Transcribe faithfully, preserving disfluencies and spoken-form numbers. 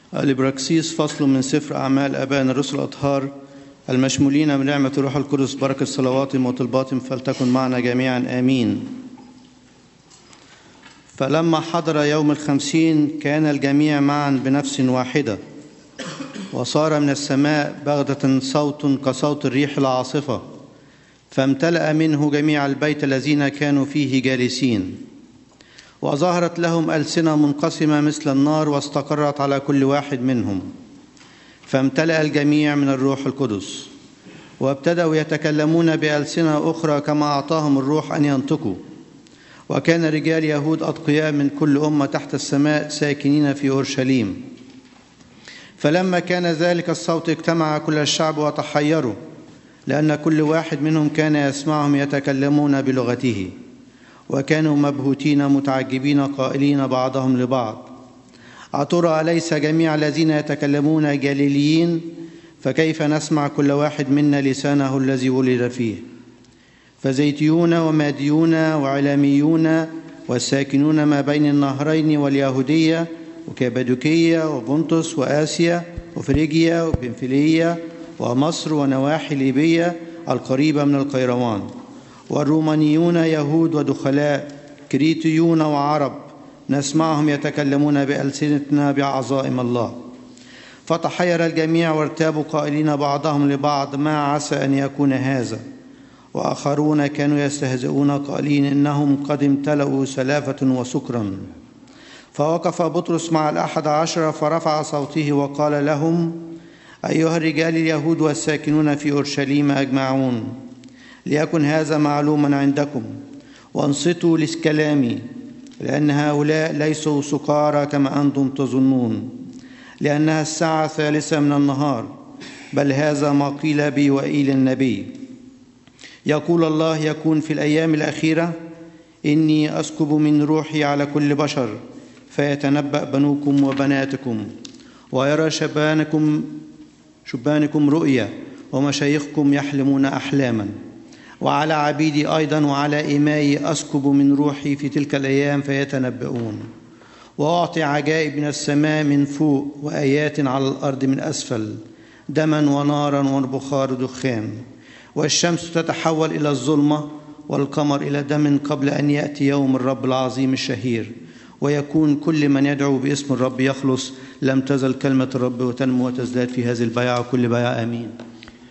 الإبراكسيس فصل من سفر أعمال آبائنا الرسل الأطهار المشمولين بنعمة الروح القدس، بركة صلواتهم وطلباتهم فلتكن معنا جميعا آمين. فلما حضر يوم الخمسين كان الجميع معا بنفس واحدة، وصار من السماء بغتة صوت كصوت الريح العاصفة، فامتلأ منه جميع البيت الذين كانوا فيه جالسين، وظهرت لهم ألسنة منقسمة مثل النار واستقرت على كل واحد منهم، فامتلأ الجميع من الروح القدس، وابتدأوا يتكلمون بألسنة أخرى كما أعطاهم الروح أن ينطقوا. وكان رجال يهود أتقياء من كل أمة تحت السماء ساكنين في أورشليم. فلما كان ذلك الصوت اجتمع كل الشعب وتحيروا، لأن كل واحد منهم كان يسمعهم يتكلمون بلغته، وكانوا مبهوتين متعجبين قائلين بعضهم لبعض: أترى أليس جميع الذين يتكلمون جليليين؟ فكيف نسمع كل واحد منا لسانه الذي ولد فيه؟ فزيتيون وماديون وعلاميون والساكنون ما بين النهرين واليهودية وكابادوكية وبنطس وآسيا وفريجيا وبنفلية ومصر ونواحي ليبيا القريبة من القيروان، والرومانيون يهود ودخلاء، كريتيون وعرب، نسمعهم يتكلمون بألسنتنا بعظائم الله. فتحير الجميع وارتابوا قائلين بعضهم لبعض: ما عسى أن يكون هذا؟ وآخرون كانوا يستهزئون قائلين: إنهم قد امتلأوا سلافة وسكرا. فوقف بطرس مع الأحد عشر فرفع صوته وقال لهم: أيها الرجال اليهود والساكنون في أورشليم أجمعون، ليكن هذا معلوما عندكم، وانصتوا لكلامي، لأن هؤلاء ليسوا سكارى كما أنتم تظنون، لأنها الساعة الثالثة من النهار، بل هذا ما قيل بي وإيل النبي. يقول الله: يكون في الأيام الأخيرة إني أسكب من روحي على كل بشر، فيتنبأ بنوكم وبناتكم، ويرى شبانكم شبانكم رؤيا، ومشايخكم يحلمون أحلاما. وعلى عبيدي أيضا وعلى إمائي أسكب من روحي في تلك الأيام فيتنبؤون، وأعطي عجائب من السماء من فوق وآيات على الأرض من أسفل، دما ونارا وبخار دخان. والشمس تتحول إلى الظلمة والقمر إلى دم قبل أن يأتي يوم الرب العظيم الشهير، ويكون كل من يدعو باسم الرب يخلص. لم تزل كلمة الرب وتنمو وتزداد في هذه البيعة وكل بيعة. آمين.